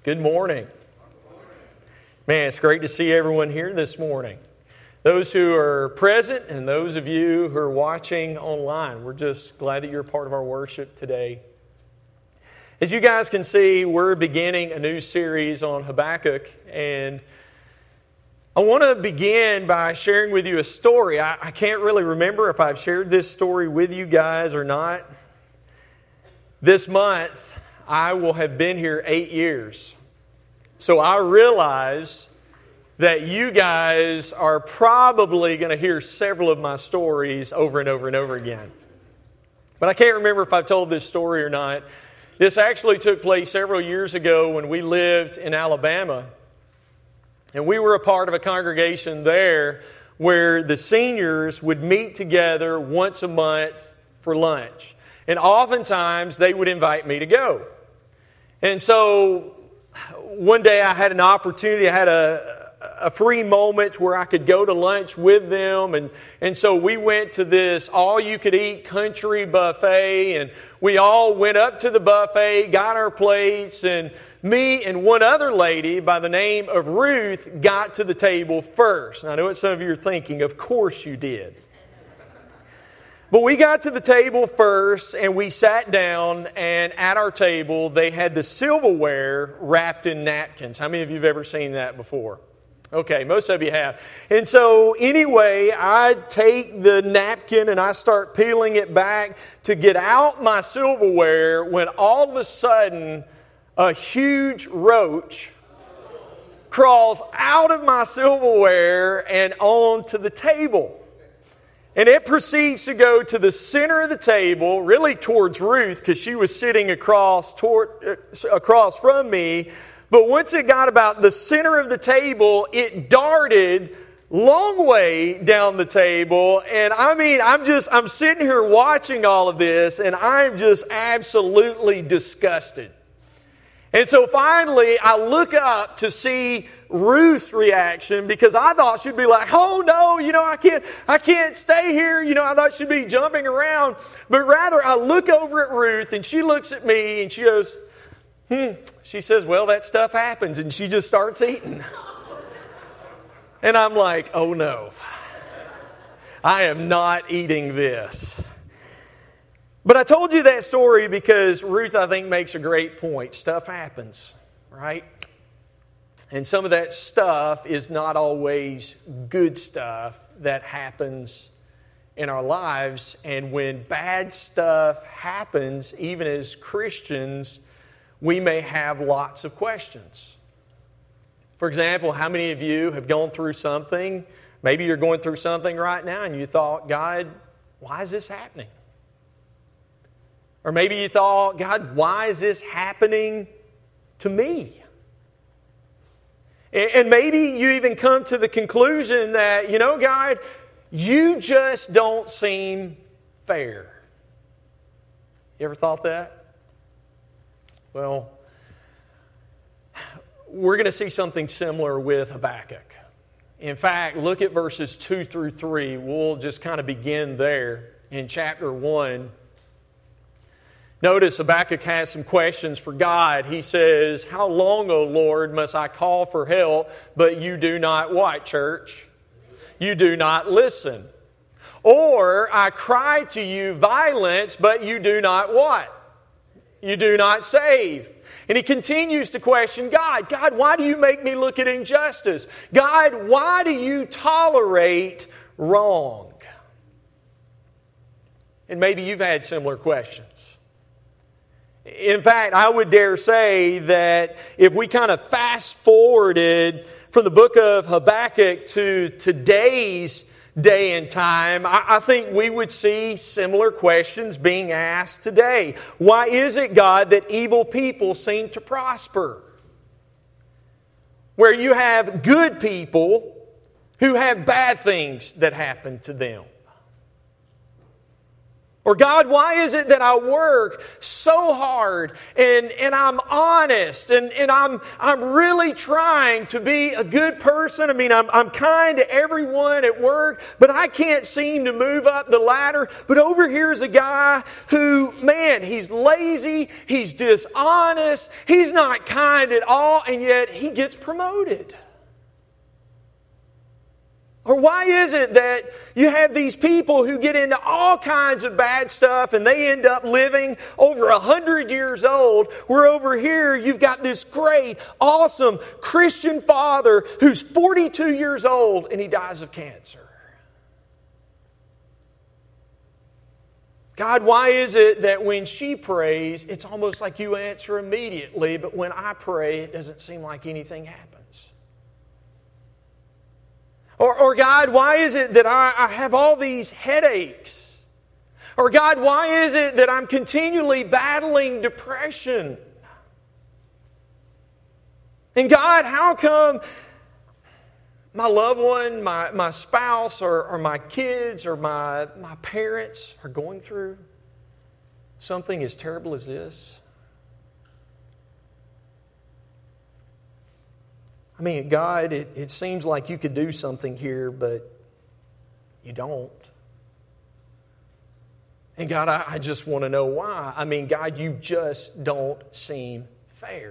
Good morning. Man, it's great to see everyone here this morning. Those who are present and those of you who are watching online, we're just glad that you're a part of our worship today. As you guys can see, we're beginning a new series on Habakkuk, and I want to begin by sharing with you a story. I can't really remember if I've shared this story with you guys or not. This month, I will have been here 8 years. So I realize that you guys are probably going to hear several of my stories over and over and over again. But I can't remember if I've told this story or not. This actually took place several years ago when we lived in Alabama. And we were a part of a congregation there where the seniors would meet together once a month for lunch. And oftentimes they would invite me to go. And so one day I had an opportunity, I had a free moment where I could go to lunch with them. And so we went to this all-you-could-eat country buffet, and we all went up to the buffet, got our plates, and me and one other lady by the name of Ruth got to the table first. And I know what some of you are thinking, of course you did. But we got to the table first, and we sat down, and at our table, they had the silverware wrapped in napkins. How many of you have ever seen that before? Okay, most of you have. And so, anyway, I take the napkin, and I start peeling it back to get out my silverware, when all of a sudden, a huge roach crawls out of my silverware and onto the table. And it proceeds to go to the center of the table, really towards Ruth, because she was sitting across from me. But once it got about the center of the table, it darted long way down the table. And I mean, I'm sitting here watching all of this, and I'm just absolutely disgusted. And so finally, I look up to see Ruth's reaction, because I thought she'd be like, oh no, I can't stay here. I thought she'd be jumping around. But rather, I look over at Ruth, and she looks at me, and she goes, She says, well, that stuff happens. And she just starts eating. And I'm like, oh no, I am not eating this. But I told you that story because Ruth, I think, makes a great point. Stuff happens, right? And some of that stuff is not always good stuff that happens in our lives. And when bad stuff happens, even as Christians, we may have lots of questions. For example, how many of you have gone through something? Maybe you're going through something right now and you thought, God, why is this happening? Or maybe you thought, God, why is this happening to me? And maybe you even come to the conclusion that, God, you just don't seem fair. You ever thought that? Well, we're going to see something similar with Habakkuk. In fact, look at verses 2 through 3. We'll just kind of begin there in chapter 1. Notice Habakkuk has some questions for God. He says, how long, O Lord, must I call for help, but you do not what, church? You do not listen. Or I cry to you violence, but you do not what? You do not save. And he continues to question God. God, why do you make me look at injustice? God, why do you tolerate wrong? And maybe you've had similar questions. In fact, I would dare say that if we kind of fast forwarded from the book of Habakkuk to today's day and time, I think we would see similar questions being asked today. Why is it, God, that evil people seem to prosper? Where you have good people who have bad things that happen to them. Or God, why is it that I work so hard and I'm honest and I'm really trying to be a good person? I mean, I'm kind to everyone at work, but I can't seem to move up the ladder. But over here's a guy who, man, he's lazy, he's dishonest, he's not kind at all, and yet he gets promoted. Or why is it that you have these people who get into all kinds of bad stuff and they end up living over 100 years old, where over here you've got this great, awesome Christian father who's 42 years old and he dies of cancer? God, why is it that when she prays, it's almost like you answer immediately, but when I pray, it doesn't seem like anything happens? Or God, why is it that I have all these headaches? Or God, why is it that I'm continually battling depression? And God, how come my loved one, my spouse, or my kids, or my parents are going through something as terrible as this? I mean, God, it seems like you could do something here, but you don't. And God, I just want to know why. I mean, God, you just don't seem fair.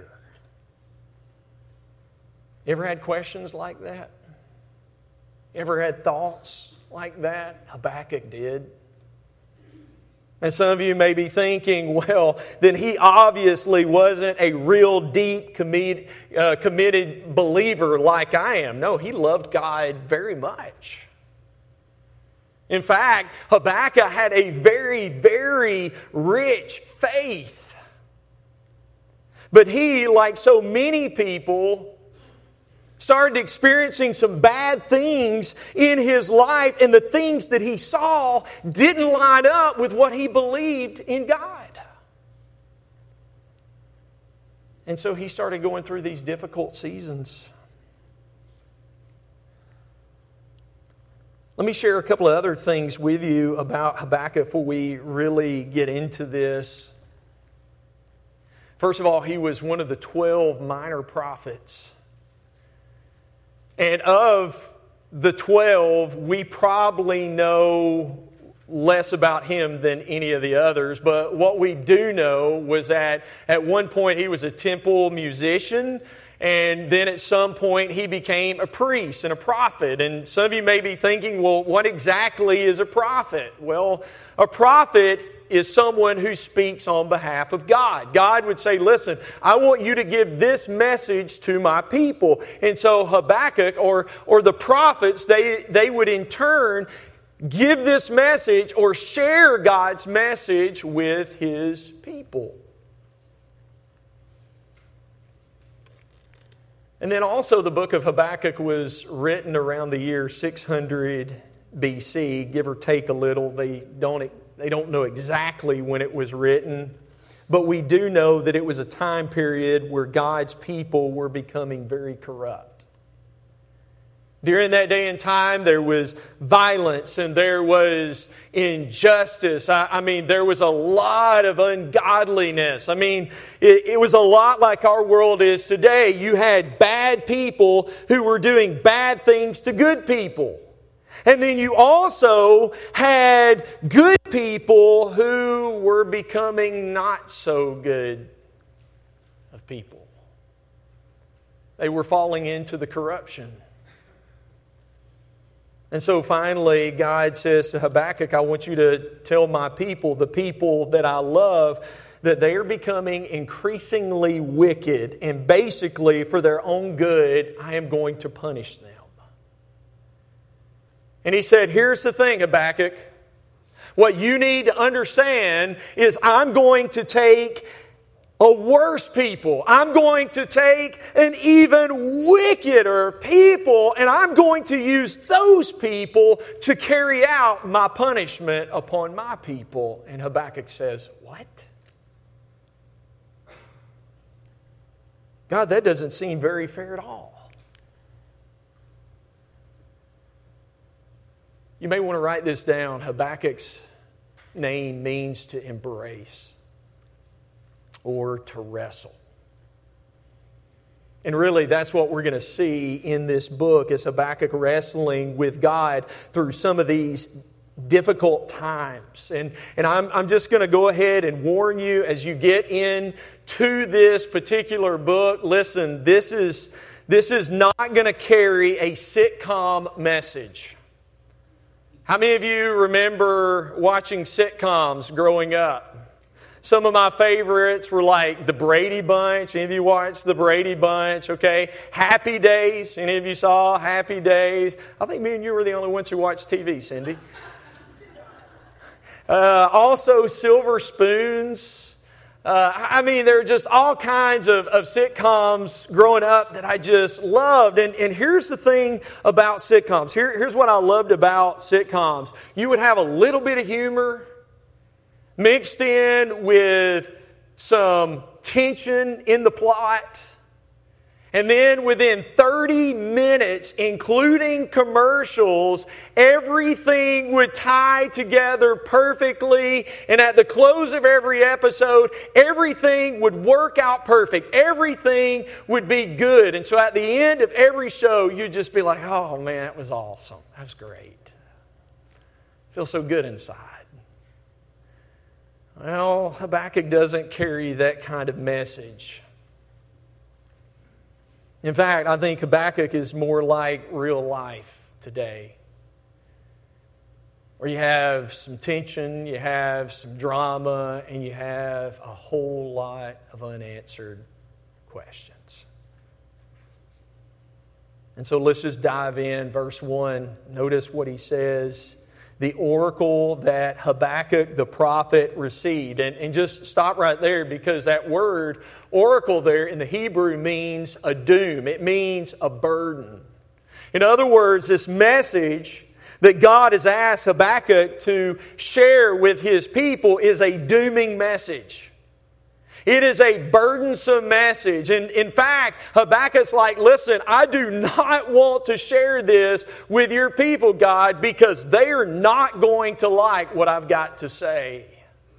You ever had questions like that? Ever had thoughts like that? Habakkuk did. And some of you may be thinking, well, then he obviously wasn't a real deep, committed believer like I am. No, he loved God very much. In fact, Habakkuk had a very, very rich faith. But he, like so many people, started experiencing some bad things in his life, and the things that he saw didn't line up with what he believed in God. And so he started going through these difficult seasons. Let me share a couple of other things with you about Habakkuk before we really get into this. First of all, he was one of the 12 minor prophets. And of the 12, we probably know less about him than any of the others. But what we do know was that at one point he was a temple musician. And then at some point he became a priest and a prophet. And some of you may be thinking, well, what exactly is a prophet? Well, a prophet is someone who speaks on behalf of God. God would say, listen, I want you to give this message to my people. And so Habakkuk or the prophets, they would in turn give this message or share God's message with His people. And then also the book of Habakkuk was written around the year 600 BC, give or take a little. They don't know exactly when it was written, but we do know that it was a time period where God's people were becoming very corrupt. During that day and time, there was violence and there was injustice. I mean, there was a lot of ungodliness. I mean, it was a lot like our world is today. You had bad people who were doing bad things to good people. And then you also had good people who were becoming not so good of people. They were falling into the corruption. And so finally, God says to Habakkuk, I want you to tell my people, the people that I love, that they are becoming increasingly wicked. And basically, for their own good, I am going to punish them. And he said, here's the thing, Habakkuk. What you need to understand is I'm going to take a worse people. I'm going to take an even wickeder people, and I'm going to use those people to carry out my punishment upon my people. And Habakkuk says, what? God, that doesn't seem very fair at all. You may want to write this down. Habakkuk's name means to embrace or to wrestle. And really, that's what we're going to see in this book, is Habakkuk wrestling with God through some of these difficult times. And I'm just going to go ahead and warn you as you get into this particular book, listen, this is not going to carry a sitcom message. How many of you remember watching sitcoms growing up? Some of my favorites were like The Brady Bunch. Any of you watched The Brady Bunch? Okay. Happy Days. Any of you saw Happy Days? I think me and you were the only ones who watched TV, Cindy. Also Silver Spoons. There are just all kinds of sitcoms growing up that I just loved. And here's the thing about sitcoms. Here's what I loved about sitcoms. You would have a little bit of humor mixed in with some tension in the plot. And then within 30 minutes, including commercials, everything would tie together perfectly. And at the close of every episode, everything would work out perfect. Everything would be good. And so at the end of every show, you'd just be like, oh man, that was awesome. That was great. Feels so good inside. Well, Habakkuk doesn't carry that kind of message. In fact, I think Habakkuk is more like real life today, where you have some tension, you have some drama, and you have a whole lot of unanswered questions. And so let's just dive in. Verse 1, notice what he says. The oracle that Habakkuk the prophet received. And just stop right there, because that word oracle there in the Hebrew means a doom. It means a burden. In other words, this message that God has asked Habakkuk to share with his people is a dooming message. It is a burdensome message. And in fact, Habakkuk's like, listen, I do not want to share this with your people, God, because they are not going to like what I've got to say.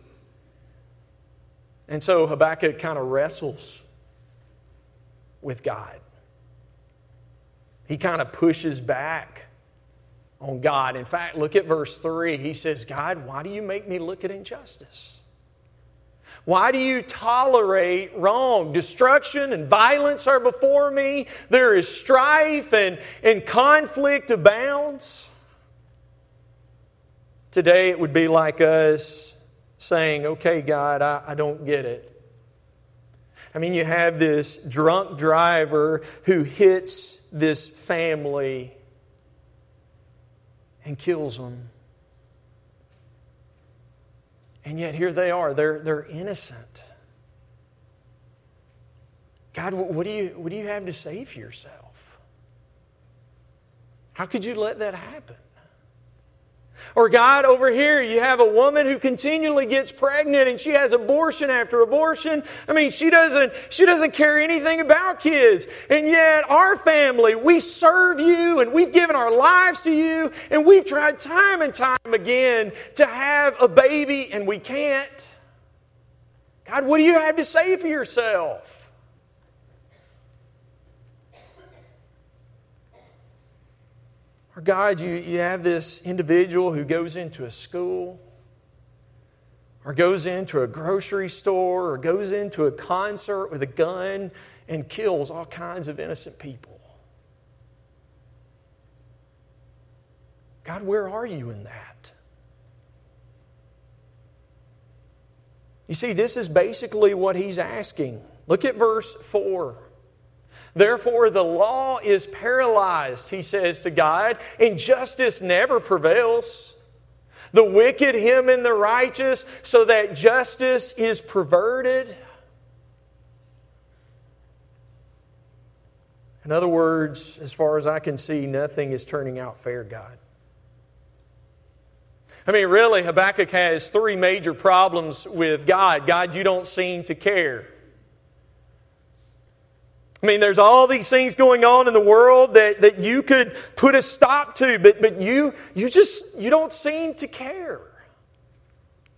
And so Habakkuk kind of wrestles with God. He kind of pushes back on God. In fact, look at verse 3. He says, God, why do you make me look at injustice? Why do you tolerate wrong? Destruction and violence are before me. There is strife and conflict abounds. Today it would be like us saying, okay, God, I don't get it. You have this drunk driver who hits this family and kills them. And yet here they are. They're innocent. God, what do you have to say for yourself? How could you let that happen? Or God, over here you have a woman who continually gets pregnant and she has abortion after abortion. She doesn't care anything about kids. And yet our family, we serve you and we've given our lives to you and we've tried time and time again to have a baby and we can't. God, what do you have to say for yourself? Or God, you have this individual who goes into a school or goes into a grocery store or goes into a concert with a gun and kills all kinds of innocent people. God, where are you in that? You see, this is basically what he's asking. Look at verse 4. Therefore, the law is paralyzed, he says to God, and justice never prevails. The wicked hem in the righteous, so that justice is perverted. In other words, as far as I can see, nothing is turning out fair, God. Really, Habakkuk has three major problems with God. God, you don't seem to care. There's all these things going on in the world that you could put a stop to, but you don't seem to care.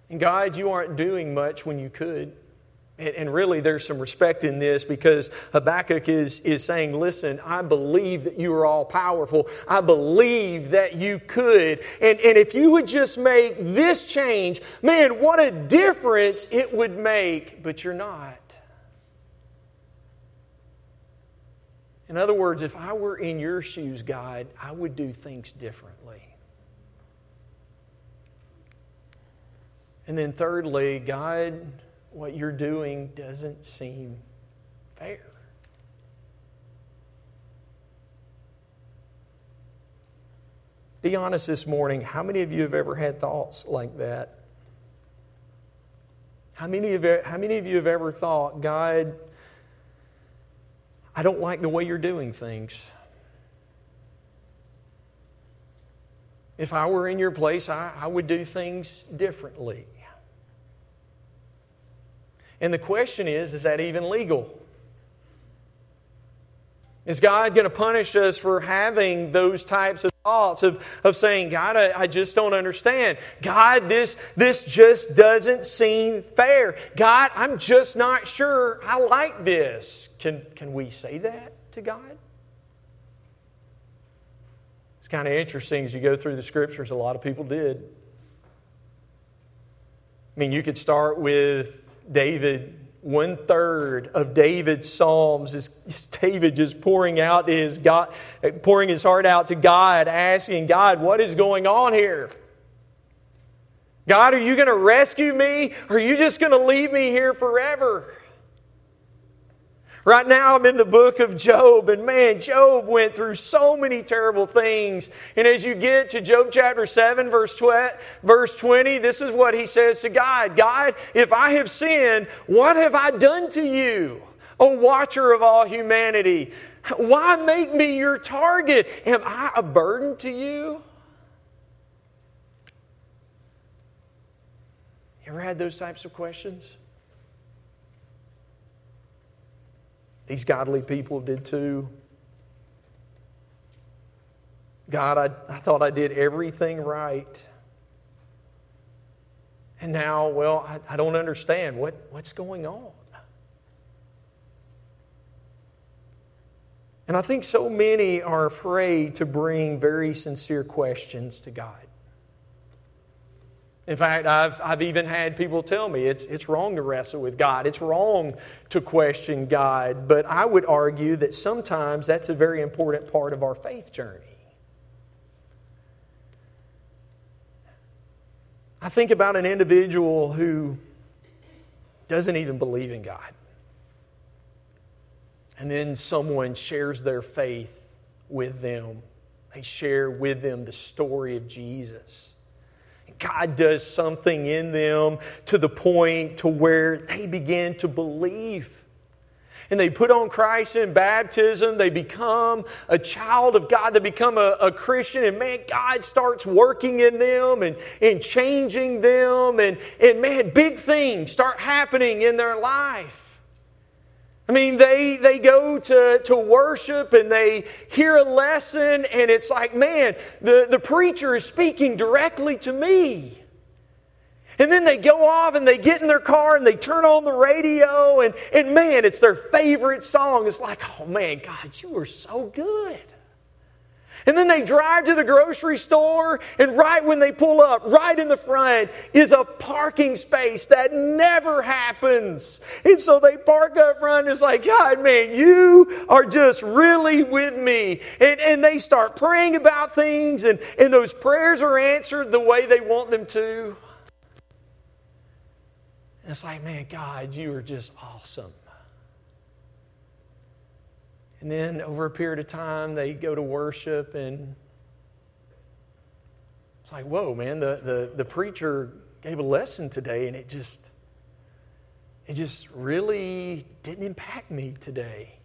And God, you aren't doing much when you could. And really, there's some respect in this because Habakkuk is saying, listen, I believe that you are all powerful. I believe that you could. And if you would just make this change, man, what a difference it would make. But you're not. In other words, if I were in your shoes, God, I would do things differently. And then thirdly, God, what you're doing doesn't seem fair. Be honest this morning, how many of you have ever had thoughts like that? How many of you have ever thought, God, I don't like the way you're doing things. If I were in your place, I would do things differently. And the question is that even legal? Is God going to punish us for having those types of thoughts of saying, God, I just don't understand. God, this just doesn't seem fair. God, I'm just not sure I like this. Can we say that to God? It's kind of interesting as you go through the Scriptures, a lot of people did. I mean, you could start with David. 1/3 of David's Psalms is David just pouring his heart out to God, asking God, what is going on here? God, are you going to rescue me? Or are you just going to leave me here forever? Right now I'm in the book of Job, and man, Job went through so many terrible things. And as you get to Job chapter 7, verse 20, this is what he says to God. God, if I have sinned, what have I done to you, O watcher of all humanity? Why make me your target? Am I a burden to you? You ever had those types of questions? These godly people did too. God, I thought I did everything right. And now, well, I don't understand. What's going on? And I think so many are afraid to bring very sincere questions to God. In fact, I've even had people tell me it's wrong to wrestle with God. It's wrong to question God. But I would argue that sometimes that's a very important part of our faith journey. I think about an individual who doesn't even believe in God. And then someone shares their faith with them. They share with them the story of Jesus. God does something in them to the point to where they begin to believe. And they put on Christ in baptism. They become a child of God. They become a Christian. And man, God starts working in them and changing them. And man, big things start happening in their life. I mean, they go to worship and they hear a lesson and it's like, man, the preacher is speaking directly to me. And then they go off and they get in their car and they turn on the radio and man, it's their favorite song. It's like, oh man, God, you are so good. And then they drive to the grocery store, and right when they pull up, right in the front, is a parking space that never happens. And so they park up front, and it's like, God, man, you are just really with me. And they start praying about things, and those prayers are answered the way they want them to. And it's like, man, God, you are just awesome. And then over a period of time, they go to worship, and it's like, whoa, man, the preacher gave a lesson today, and it just really didn't impact me today.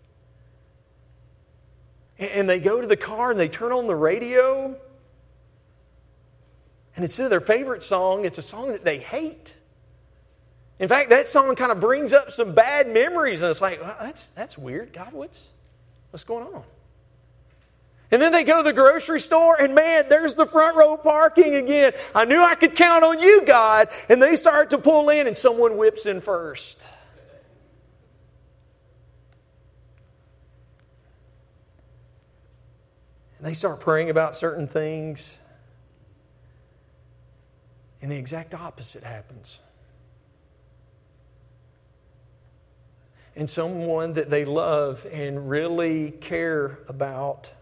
And they go to the car, and they turn on the radio, and instead of their favorite song, it's a song that they hate. In fact, that song kind of brings up some bad memories, and it's like, well, that's weird. God, what's going on? And then they go to the grocery store and man, there's the front row parking again. I knew I could count on you, God. And they start to pull in and someone whips in first. And they start praying about certain things. And the exact opposite happens. And someone that they love and really care about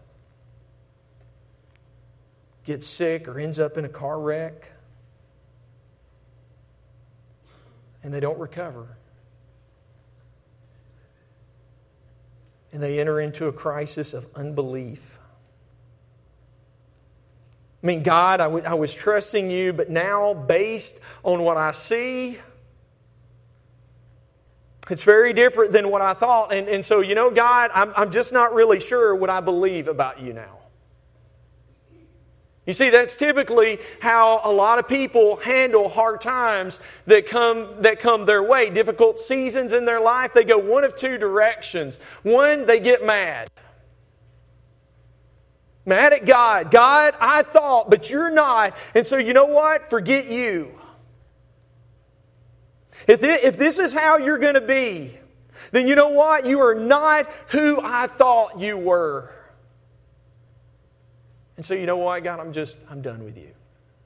gets sick or ends up in a car wreck, and they don't recover. And they enter into a crisis of unbelief. I mean, God, I was trusting you, but now based on what I see, it's very different than what I thought. And so, God, I'm just not really sure what I believe about you now. You see, that's typically how a lot of people handle hard times that come their way. Difficult seasons in their life, they go one of two directions. One, they get mad. Mad at God. God, I thought, but you're not. And so you know what? Forget you. If this is how you're going to be, then you know what? You are not who I thought you were. And so you know what, God, I'm done with you.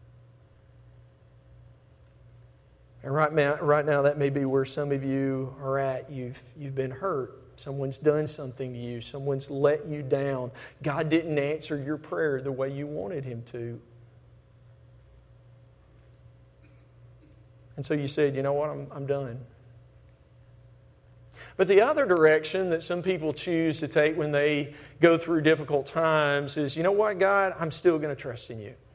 And right now, that may be where some of you are at. You've been hurt. Someone's done something to you. Someone's let you down. God didn't answer your prayer the way you wanted Him to. And so you said, you know what, I'm done. But the other direction that some people choose to take when they go through difficult times is, you know what, God, I'm still going to trust in you.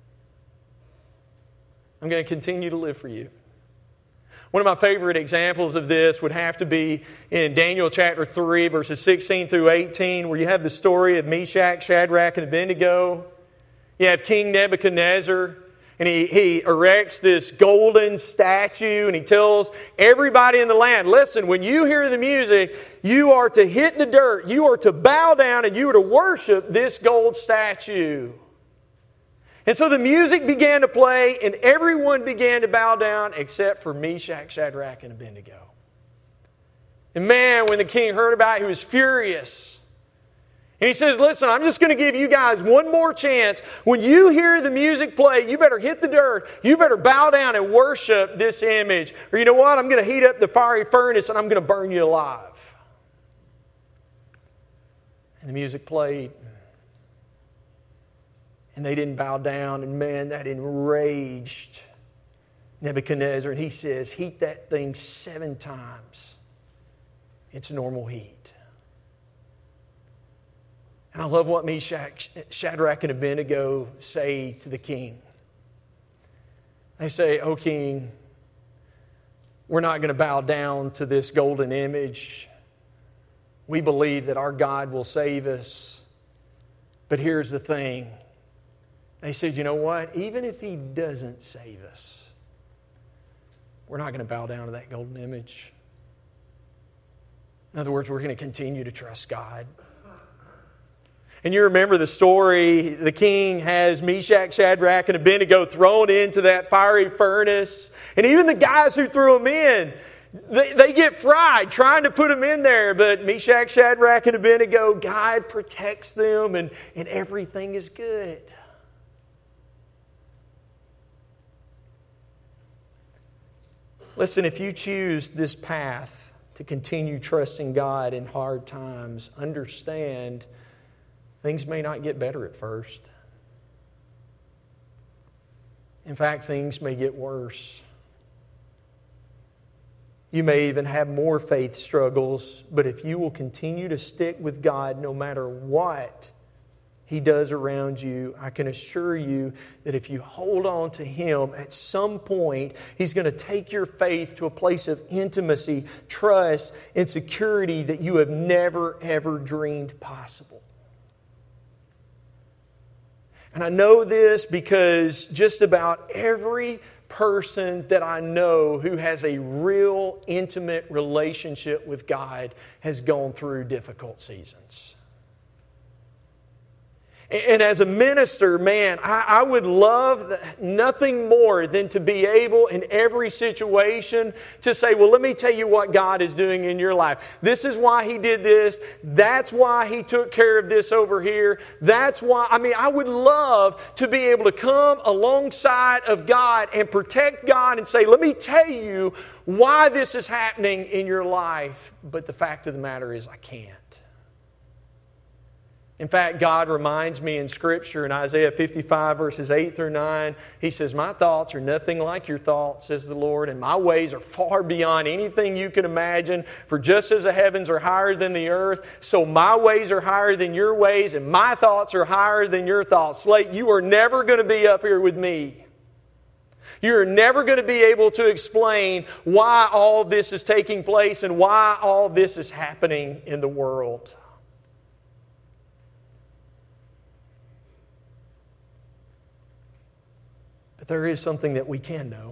I'm going to continue to live for you. One of my favorite examples of this would have to be in Daniel chapter 3, verses 16 through 18, where you have the story of Meshach, Shadrach, and Abednego. You have King Nebuchadnezzar, and he erects this golden statue, and he tells everybody in the land, listen, when you hear the music, you are to hit the dirt, you are to bow down, and you are to worship this gold statue. And so the music began to play, and everyone began to bow down except for Meshach, Shadrach, and Abednego. And man, when the king heard about it, he was furious. And he says, listen, I'm just going to give you guys one more chance. When you hear the music play, you better hit the dirt. You better bow down and worship this image. Or you know what? I'm going to heat up the fiery furnace and I'm going to burn you alive. And the music played. And they didn't bow down. And man, that enraged Nebuchadnezzar. And he says, heat that thing 7 times its normal heat. And I love what Meshach, Shadrach, and Abednego say to the king. They say, "O king, we're not going to bow down to this golden image. We believe that our God will save us. But here's the thing." They said, you know what? Even if He doesn't save us, we're not going to bow down to that golden image. In other words, we're going to continue to trust God. And you remember the story, the king has Meshach, Shadrach, and Abednego thrown into that fiery furnace. And even the guys who threw them in, they get fried trying to put them in there. But Meshach, Shadrach, and Abednego, God protects them and everything is good. Listen, if you choose this path to continue trusting God in hard times, understand things may not get better at first. In fact, things may get worse. You may even have more faith struggles, but if you will continue to stick with God no matter what He does around you, I can assure you that if you hold on to Him, at some point, He's going to take your faith to a place of intimacy, trust, and security that you have never, ever dreamed possible. And I know this because just about every person that I know who has a real intimate relationship with God has gone through difficult seasons. And as a minister, man, I would love nothing more than to be able in every situation to say, well, let me tell you what God is doing in your life. This is why He did this. That's why He took care of this over here. That's why, I would love to be able to come alongside of God and protect God and say, let me tell you why this is happening in your life. But the fact of the matter is, I can't. In fact, God reminds me in Scripture in Isaiah 55 verses 8 through 9, He says, my thoughts are nothing like your thoughts, says the Lord, and my ways are far beyond anything you can imagine. For just as the heavens are higher than the earth, so my ways are higher than your ways, and my thoughts are higher than your thoughts. Slate, you are never going to be up here with me. You're never going to be able to explain why all this is taking place and why all this is happening in the world. There is something that we can know.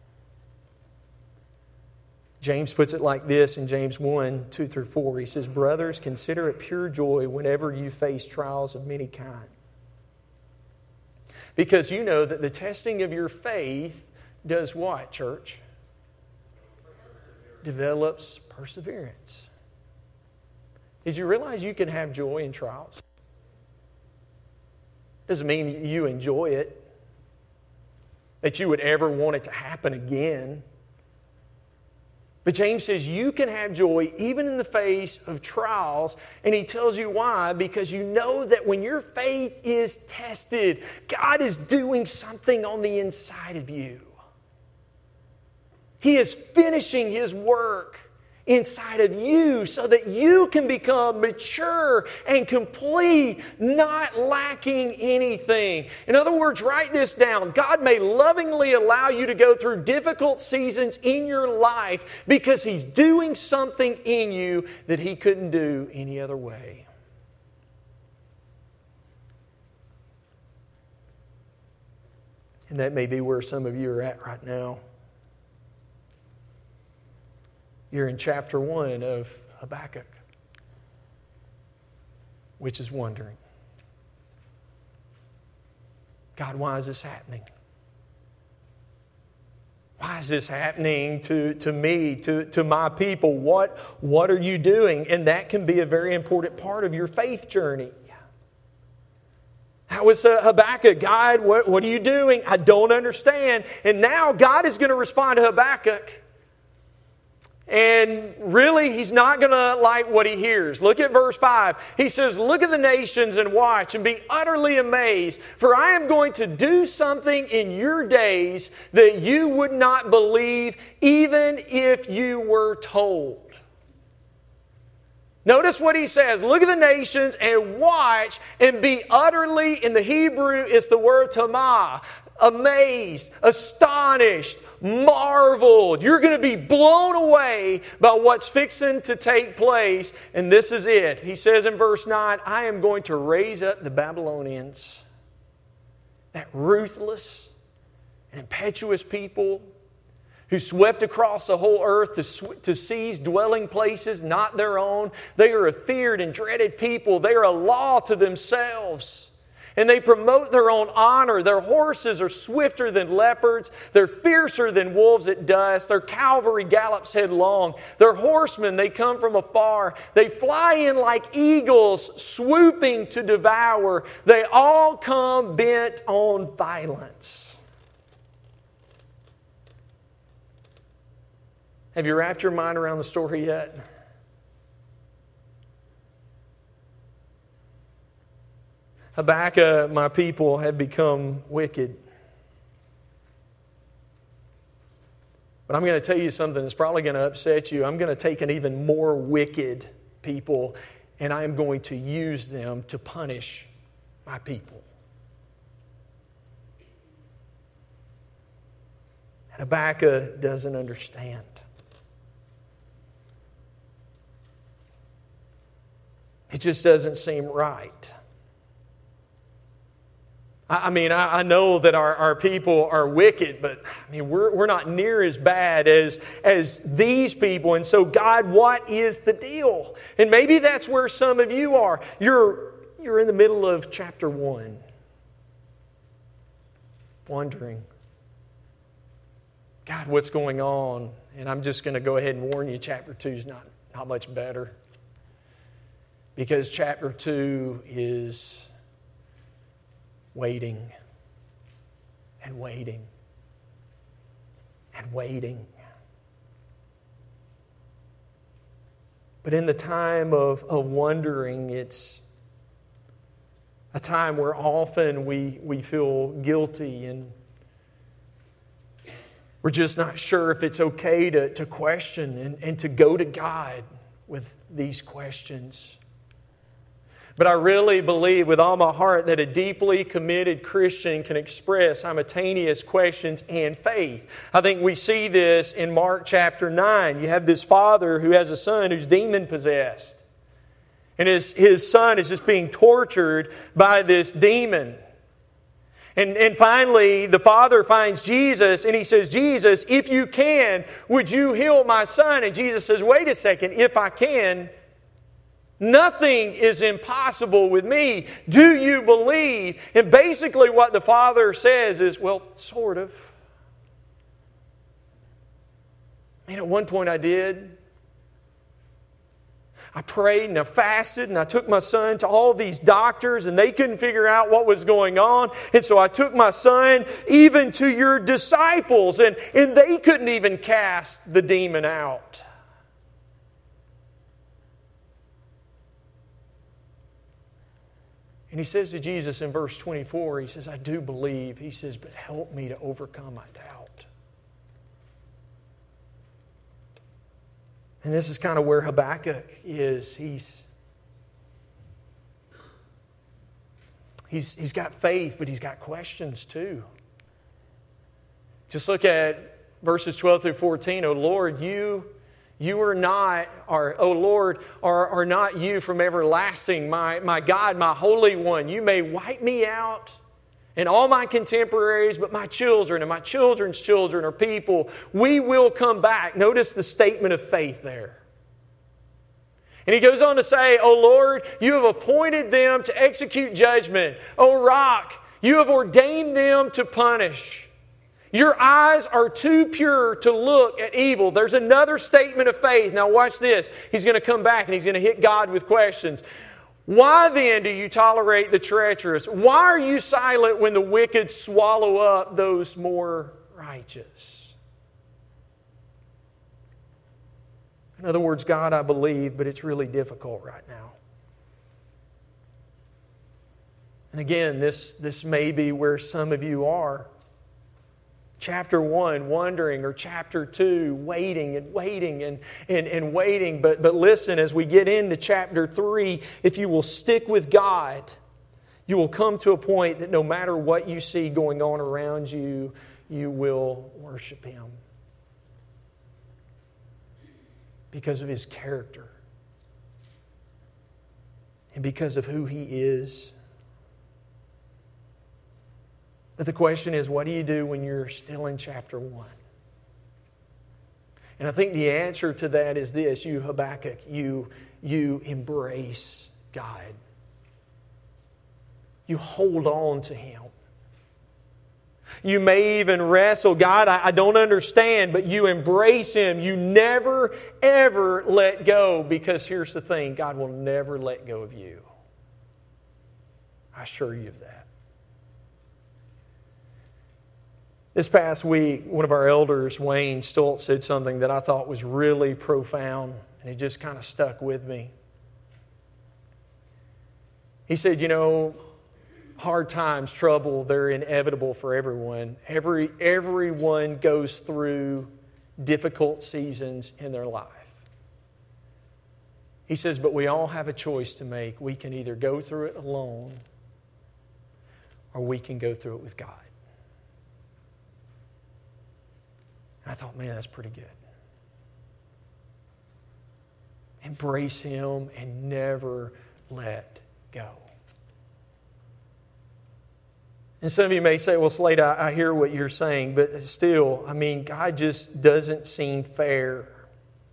James puts it like this in James 1, 2 through 4. He says, brothers, consider it pure joy whenever you face trials of many kinds. Because you know that the testing of your faith does what, church? Develops perseverance. Did you realize you can have joy in trials? Doesn't mean you enjoy it, that you would ever want it to happen again. But James says you can have joy even in the face of trials. And he tells you why. Because you know that when your faith is tested, God is doing something on the inside of you. He is finishing His work inside of you so that you can become mature and complete, not lacking anything. In other words, write this down. God may lovingly allow you to go through difficult seasons in your life because He's doing something in you that He couldn't do any other way. And that may be where some of you are at right now. You're in chapter 1 of Habakkuk, which is wondering, God, why is this happening? Why is this happening to me, to my people? What are you doing? And that can be a very important part of your faith journey. That was Habakkuk. God, what are you doing? I don't understand. And now God is going to respond to Habakkuk. And really, he's not going to like what he hears. Look at verse 5. He says, look at the nations and watch and be utterly amazed, for I am going to do something in your days that you would not believe even if you were told. Notice what he says. Look at the nations and watch and be utterly, in the Hebrew, it's the word tamah, amazed, astonished, marveled. You're going to be blown away by what's fixing to take place. And this is it. He says in verse 9, I am going to raise up the Babylonians, that ruthless and impetuous people who swept across the whole earth to seize dwelling places not their own. They are a feared and dreaded people. They are a law to themselves. And they promote their own honor. Their horses are swifter than leopards. They're fiercer than wolves at dusk. Their cavalry gallops headlong. Their horsemen, they come from afar. They fly in like eagles, swooping to devour. They all come bent on violence. Have you wrapped your mind around the story yet? Habakkuk, my people have become wicked. But I'm going to tell you something that's probably going to upset you. I'm going to take an even more wicked people and I am going to use them to punish my people. And Habakkuk doesn't understand. It just doesn't seem right. I know that our people are wicked, but we're not near as bad as these people. And so, God, what is the deal? And maybe that's where some of you are. you're in the middle of chapter 1, wondering, God, what's going on? And I'm just going to go ahead and warn you, chapter 2 is not much better. Because chapter 2 is waiting and waiting and waiting. But in the time of wondering, it's a time where often we feel guilty and we're just not sure if it's okay to question and to go to God with these questions. But I really believe with all my heart that a deeply committed Christian can express simultaneous questions and faith. I think we see this in Mark chapter 9. You have this father who has a son who's demon-possessed. And his son is just being tortured by this demon. And finally, the father finds Jesus and he says, Jesus, if you can, would you heal my son? And Jesus says, wait a second, if I can, nothing is impossible with me. Do you believe? And basically what the father says is, well, sort of. And at one point I did. I prayed and I fasted and I took my son to all these doctors and they couldn't figure out what was going on. And so I took my son even to your disciples and they couldn't even cast the demon out. And he says to Jesus in verse 24, he says, I do believe. He says, but help me to overcome my doubt. And this is kind of where Habakkuk is. He's got faith, but he's got questions too. Just look at verses 12 through 14. O Lord, you are not, or O Lord, are not you from everlasting, my God, my Holy One. You may wipe me out and all my contemporaries, but my children and my children's children are people. We will come back. Notice the statement of faith there. And he goes on to say, O Lord, you have appointed them to execute judgment. O Rock, you have ordained them to punish. Your eyes are too pure to look at evil. There's another statement of faith. Now watch this. He's going to come back and he's going to hit God with questions. Why then do you tolerate the treacherous? Why are you silent when the wicked swallow up those more righteous? In other words, God, I believe, but it's really difficult right now. And again, this may be where some of you are. Chapter 1, wondering, or chapter 2, waiting and waiting and waiting. But listen, as we get into chapter 3, if you will stick with God, you will come to a point that no matter what you see going on around you, you will worship Him. Because of His character. And because of who He is. But the question is, what do you do when you're still in chapter 1? And I think the answer to that is this, you Habakkuk, you embrace God. You hold on to Him. You may even wrestle, God, I don't understand, but you embrace Him. You never, ever let go, because here's the thing, God will never let go of you. I assure you of that. This past week, one of our elders, Wayne Stoltz, said something that I thought was really profound, and it just kind of stuck with me. He said, hard times, trouble, they're inevitable for everyone. Everyone goes through difficult seasons in their life. He says, but we all have a choice to make. We can either go through it alone, or we can go through it with God. And I thought, man, that's pretty good. Embrace Him and never let go. And some of you may say, well, Slade, I hear what you're saying, but still, God just doesn't seem fair.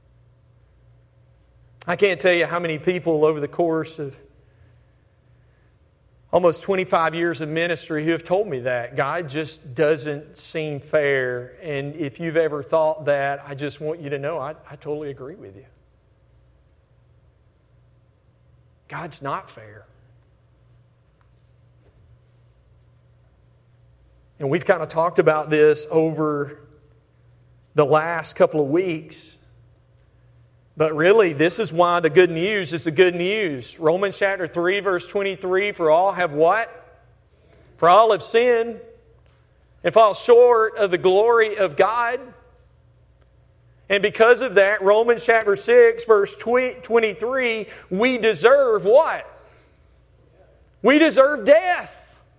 I can't tell you how many people over the course of almost 25 years of ministry who have told me that. God just doesn't seem fair. And if you've ever thought that, I just want you to know I totally agree with you. God's not fair. And we've kind of talked about this over the last couple of weeks. But really, this is why the good news is the good news. Romans chapter 3, verse 23, for all have what? For all have sinned and fall short of the glory of God. And because of that, Romans chapter 6, verse 23, we deserve what? We deserve death.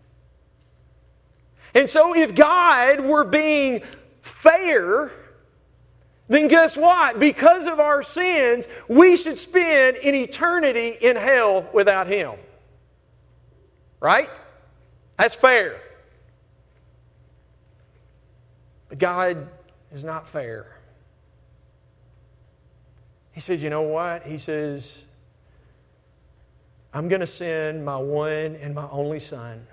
And so if God were being fair, then guess what? Because of our sins, we should spend an eternity in hell without Him. Right? That's fair. But God is not fair. He says, you know what? He says, I'm going to send my one and my only Son.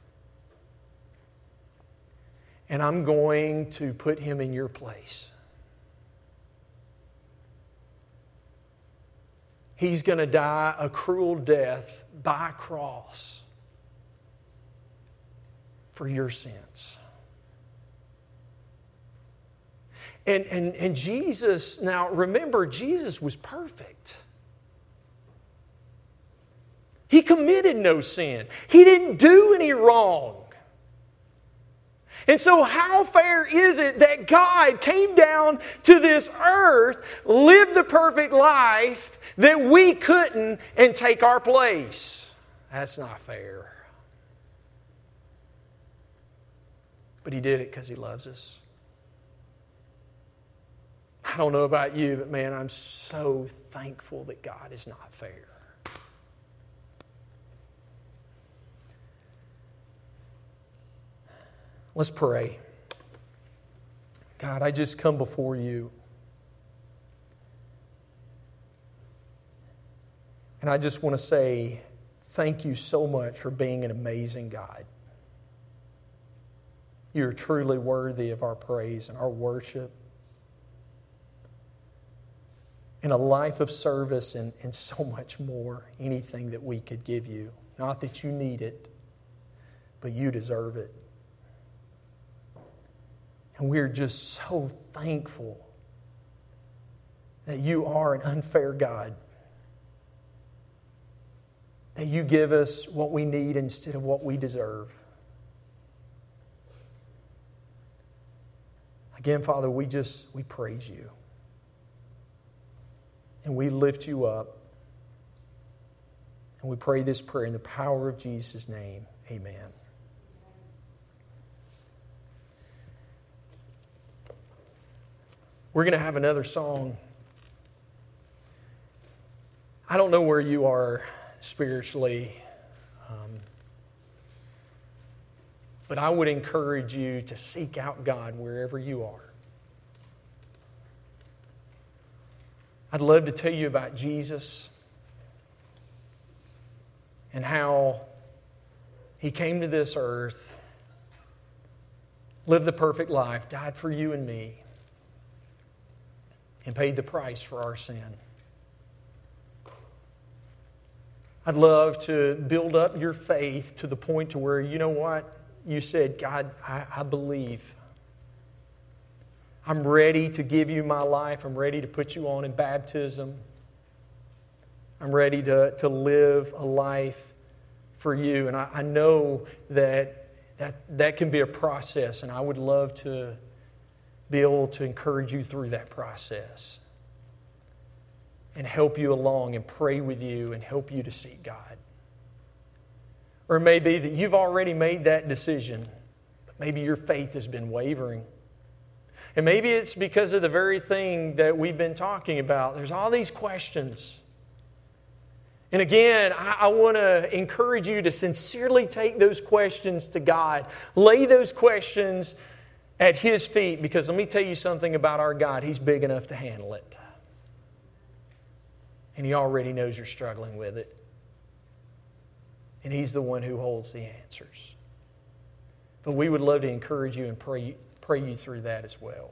And I'm going to put Him in your place. He's going to die a cruel death by a cross for your sins. And Jesus, now remember, Jesus was perfect. He committed no sin. He didn't do any wrong. And so how fair is it that God came down to this earth, lived the perfect life that we couldn't, and take our place? That's not fair. But He did it because He loves us. I don't know about you, but man, I'm so thankful that God is not fair. Let's pray. God, I just come before You. And I just want to say thank You so much for being an amazing God. You're truly worthy of our praise and our worship. And a life of service and so much more. Anything that we could give You. Not that You need it, but You deserve it. And we're just so thankful that You are an unfair God. That You give us what we need instead of what we deserve. Again, Father, we praise You. And we lift You up. And we pray this prayer in the power of Jesus' name. Amen. We're going to have another song. I don't know where you are spiritually, but I would encourage you to seek out God wherever you are. I'd love to tell you about Jesus and how He came to this earth, lived the perfect life, died for you and me, and paid the price for our sin. I'd love to build up your faith to the point to where, you know what? You said, God, I believe. I'm ready to give You my life. I'm ready to put You on in baptism. I'm ready to live a life for You. And I know that can be a process, and I would love to be able to encourage you through that process and help you along and pray with you and help you to seek God. Or it may be that you've already made that decision, but maybe your faith has been wavering. And maybe it's because of the very thing that we've been talking about. There's all these questions. And again, I want to encourage you to sincerely take those questions to God. Lay those questions at His feet, because let me tell you something about our God. He's big enough to handle it. And He already knows you're struggling with it. and He's the one who holds the answers. But we would love to encourage you and pray you through that as well.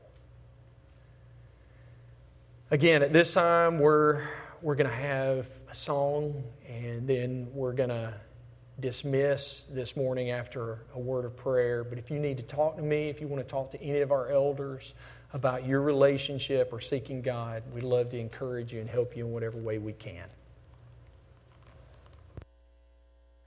Again, at this time, we're going to have a song, and then we're going to dismiss this morning after a word of prayer. But if you need to talk to me, if you want to talk to any of our elders about your relationship or seeking God, we'd love to encourage you and help you in whatever way we can.